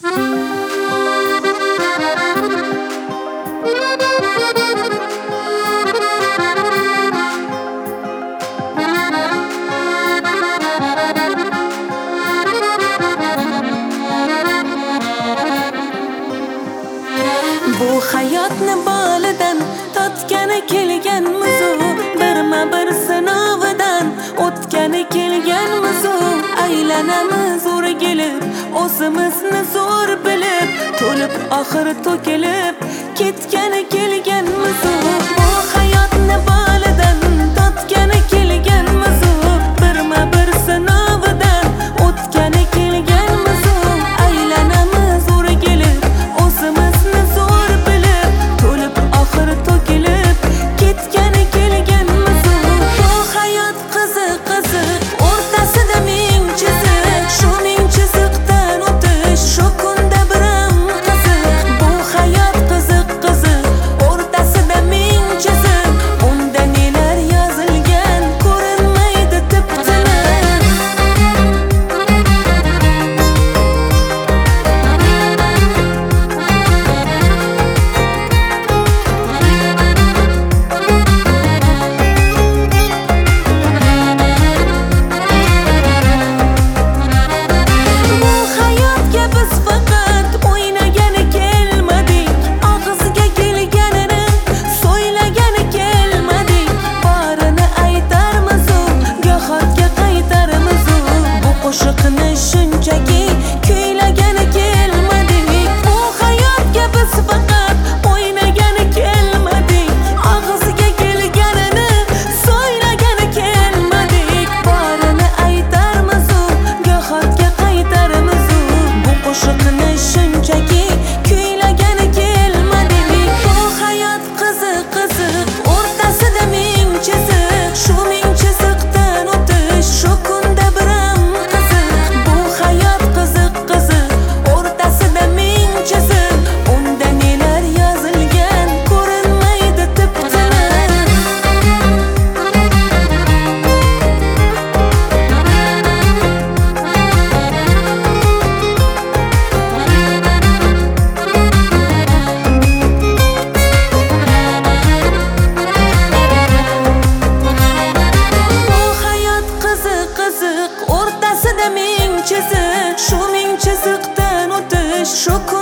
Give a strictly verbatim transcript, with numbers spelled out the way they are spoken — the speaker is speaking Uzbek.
Bu hayotni bolidan totgani kelganmiz u, birma-bir sinovidan o'tgani kelganmiz u. Aylanamiz o'rgilib, o'zimizni zo'r bilib, to'lib oxiri to'kilib ketgani kelganmiz u. Bu hayotni bolidan totgani kelganmiz u, birma-bir sinovidan o'tgani kelganmiz u. Aylanamiz o'rgilib, o'zimizni zo'r bilib, to'lib oxiri to'kilib ketgani kelganmiz u. Bu hayot qiziq qiziq, o'rtasida ming chiziq, shu ming chiziqdan o'tish shu kunda biram qiziq. Bu hayot qiziq qiziq, o'rtasida ming chiziq, unda nelar yozilgan ko'rinmaydi tip-tiniq. Bu hayotga biz faqat o'ynagani kelmadik, og'ziga kelganini so'ylagani kelmadik. Borini aytarmiz u, gohotga qaytarmiz u. Bu qo'shiqni shunchaki kuylagani kelmadik. Bu hayotga biz faqat o'ynagani kelmadik, og'ziga kelganini so'ylagani kelmadik. Borini aytarmiz u, gohotga qaytarmiz u. Bu qo'shiqni shunchaki kuylagani kelmadik. Bu hayot qiziq qiziq, o'rtasida ming chiziq, shu ming chiziqdan o'tish shu kunda biram qiziq. Bu hayot qiziq qiziq, o'rtasida ming chiziq, unda nelar yozilgan ko'rinmaydi tip-tiniq. Bu hayot qiziq qiziq, o'rtasida ming chiziq, shu ming chiziqdan o'tish shu kun